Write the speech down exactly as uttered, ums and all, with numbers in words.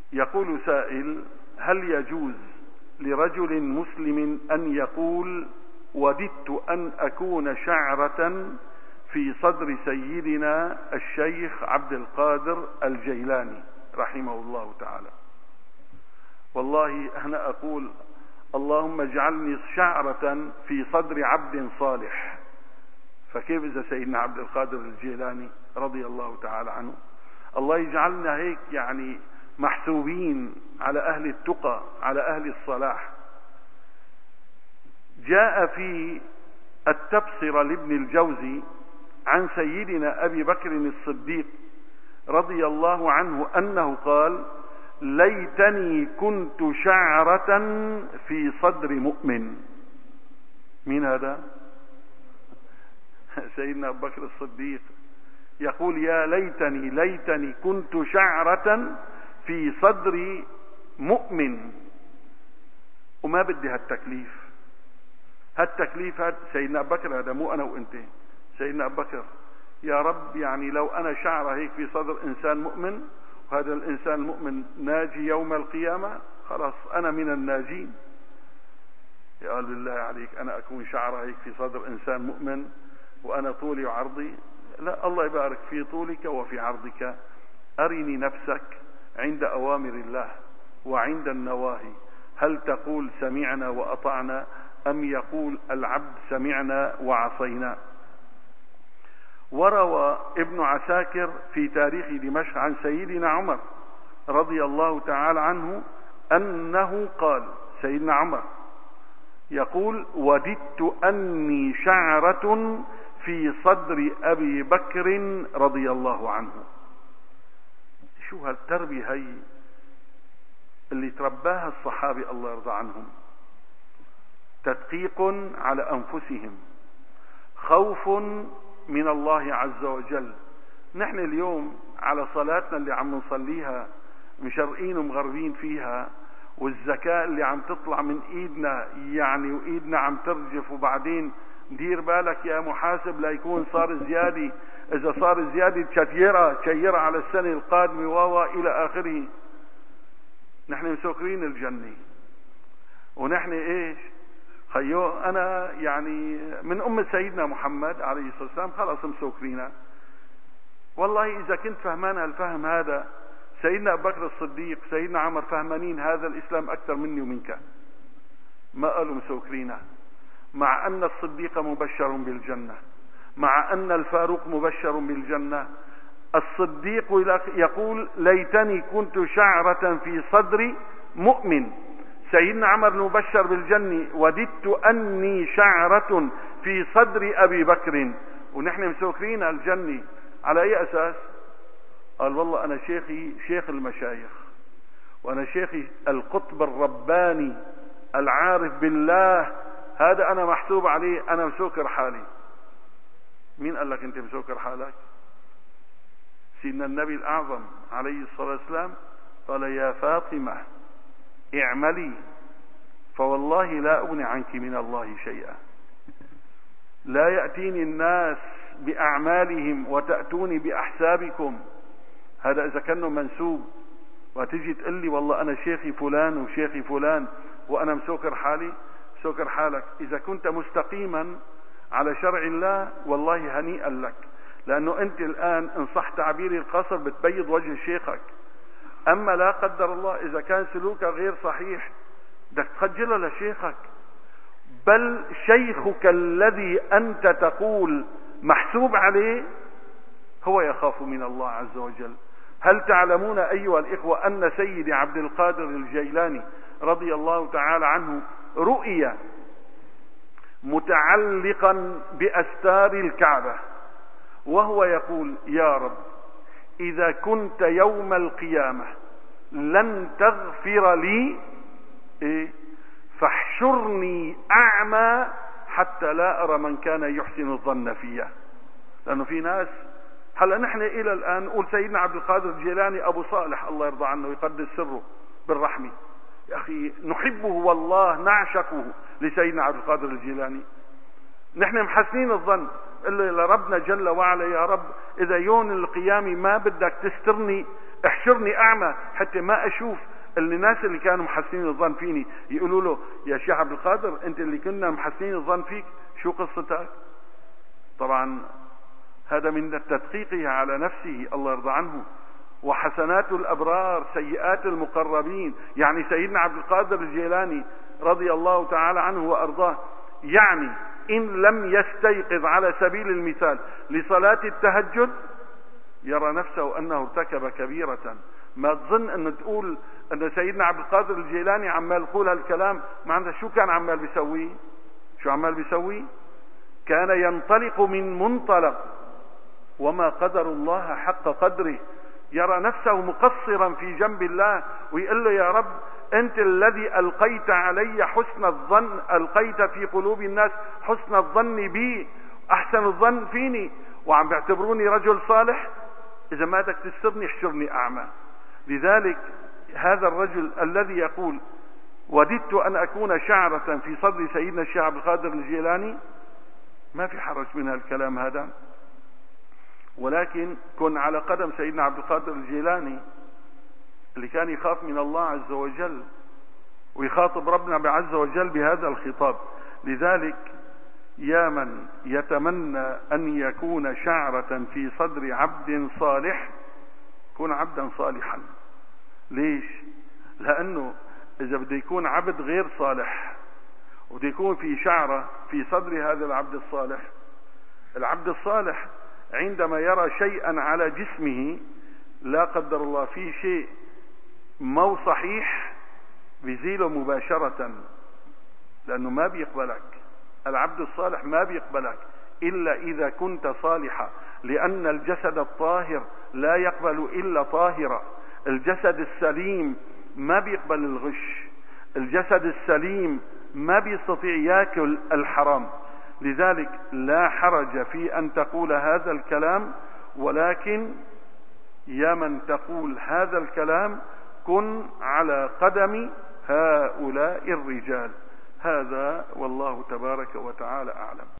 يقول سائل: هل يجوز لرجل مسلم أن يقول وددت أن أكون شعرة في صدر سيدنا الشيخ عبد القادر الجيلاني رحمه الله تعالى؟ والله أنا أقول اللهم اجعلني شعرة في صدر عبد صالح، فكيف إذا سيدنا عبد القادر الجيلاني رضي الله تعالى عنه؟ الله يجعلنا هيك يعني محسوبين على أهل التقى، على أهل الصلاح. جاء في التبصرة لابن الجوزي عن سيدنا أبي بكر الصديق رضي الله عنه أنه قال: ليتني كنت شعرة في صدر مؤمن. مين هذا؟ سيدنا أبو بكر الصديق يقول: يا ليتني ليتني كنت شعرة في صدر مؤمن. وما بدي هالتكليف، هالتكليف هاد سيدنا أبو بكر، هذا مو أنا وأنت. سيدنا أبو بكر: يا رب يعني لو أنا شعرة هيك في صدر إنسان مؤمن، وهذا الإنسان المؤمن ناجي يوم القيامة، خلاص أنا من الناجين. قال: بالله عليك أنا أكون شعرة هيك في صدر إنسان مؤمن وأنا طولي وعرضي؟ لا، الله يبارك في طولك وفي عرضك. أرني نفسك عند أوامر الله وعند النواهي، هل تقول سمعنا وأطعنا أم يقول العبد سمعنا وعصينا؟ وروى ابن عساكر في تاريخ دمشق عن سيدنا عمر رضي الله تعالى عنه أنه قال، سيدنا عمر يقول: وددت أني شعرة في صدر أبي بكر رضي الله عنه. شو هالتربية هي اللي ترباها الصحابة الله يرضى عنهم؟ تدقيق على أنفسهم، خوف من الله عز وجل. نحن اليوم على صلاتنا اللي عم نصليها مشرقين ومغربين فيها، والزكاة اللي عم تطلع من ايدنا يعني وايدنا عم ترجف، وبعدين دير بالك يا محاسب لا يكون صار زيادة، اذا صار زيادة تشيرها تشيرها على السنة القادمة واوا الى اخره. نحن مسكرين الجنة، ونحن ايش خيو انا يعني من ام سيدنا محمد عليه الصلاة والسلام خلاص مسكرينا. والله اذا كنت فهمان الفهم هذا، سيدنا ابو بكر الصديق سيدنا عمر فهمانين هذا الاسلام اكثر مني ومنك، ما قالوا مسكرينا. مع ان الصديق مبشر بالجنة، مع ان الفاروق مبشر بالجنة، الصديق يقول: ليتني كنت شعرة في صدر مؤمن. سيدنا عمر مبشر بالجنة: وددت أني شعرة في صدر أبي بكر. ونحن مسوكرين الجنة على أي أساس؟ قال: والله أنا شيخي شيخ المشايخ، وأنا شيخي القطب الرباني العارف بالله، هذا أنا محسوب عليه، أنا مسوكر حالي. مين قال لك أنت مسوكر حالك؟ سيدنا النبي الأعظم عليه الصلاة والسلام قال: يا فاطمة اعملي فوالله لا أغني عنك من الله شيئا. لا يأتيني الناس بأعمالهم وتأتوني بأحسابكم. هذا إذا كانوا منسوب، وتجي تقول لي والله أنا شيخي فلان وشيخي فلان وأنا مسوكر حالي. مسوكر حالك إذا كنت مستقيما على شرع الله، والله هنيئا لك، لأنه أنت الآن إن صح تعبيري القصر بتبيض وجه شيخك. أما لا قدر الله إذا كان سلوكك غير صحيح بدك تخجله لشيخك. بل شيخك الذي أنت تقول محسوب عليه هو يخاف من الله عز وجل. هل تعلمون أيها الإخوة أن سيدي عبد القادر الجيلاني رضي الله تعالى عنه رؤيا متعلقا بأستار الكعبة وهو يقول: يا رب إذا كنت يوم القيامة لن تغفر لي إيه؟ فاحشرني أعمى حتى لا أرى من كان يحسن الظن فيه. لأنه في ناس هلا نحن إلى الآن نقول سيدنا عبد القادر الجيلاني أبو صالح الله يرضى عنه ويقدس سره بالرحمة. يا أخي نحبه والله، نعشقه لسيدنا عبد القادر الجيلاني. نحن محسنين الظن اللي لربنا جل وعلا: يا رب إذا يوم القيامة ما بدك تسترني احشرني اعمى حتى ما اشوف الناس اللي كانوا محسنين الظن فيني يقولوا له يا شيخ عبد القادر انت اللي كنا محسنين الظن فيك شو قصتك؟ طبعا هذا من تدقيقه على نفسه الله يرضى عنه. وحسنات الابرار سيئات المقربين، يعني سيدنا عبد القادر الجيلاني رضي الله تعالى عنه وارضاه، يعني ان لم يستيقظ على سبيل المثال لصلاة التهجد يرى نفسه انه ارتكب كبيرة. ما تظن ان تقول ان سيدنا عبد القادر الجيلاني عمال يقول هالكلام ما عنده شو كان عمال بيسوي؟ شو عمال بيسوي؟ كان ينطلق من منطلق وما قدر الله حق قدره، يرى نفسه مقصرا في جنب الله ويقول له يا رب انت الذي القيت علي حسن الظن، القيت في قلوب الناس حسن الظن بي، احسن الظن فيني، وعم بيعتبروني رجل صالح، اذا ما بدك تسترني احشرني اعمى. لذلك هذا الرجل الذي يقول وددت ان اكون شعرة في صدر سيدنا الشيخ عبد القادر الجيلاني، ما في حرج من هالكلام هذا، ولكن كن على قدم سيدنا عبد القادر الجيلاني اللي كان يخاف من الله عز وجل ويخاطب ربنا عز وجل بهذا الخطاب. لذلك يا من يتمنى ان يكون شعرة في صدر عبد صالح كن عبدا صالحا. ليش؟ لانه اذا بده يكون عبد غير صالح وبده يكون في شعرة في صدر هذا العبد الصالح، العبد الصالح عندما يرى شيئا على جسمه لا قدر الله فيه شيء مو صحيح بيزيله مباشرة، لأنه ما بيقبلك. العبد الصالح ما بيقبلك إلا إذا كنت صالحا، لأن الجسد الطاهر لا يقبل إلا طاهرا. الجسد السليم ما بيقبل الغش، الجسد السليم ما بيستطيع ياكل الحرام. لذلك لا حرج في أن تقول هذا الكلام، ولكن يا من تقول هذا الكلام كن على قدم هؤلاء الرجال. هذا والله تبارك وتعالى أعلم.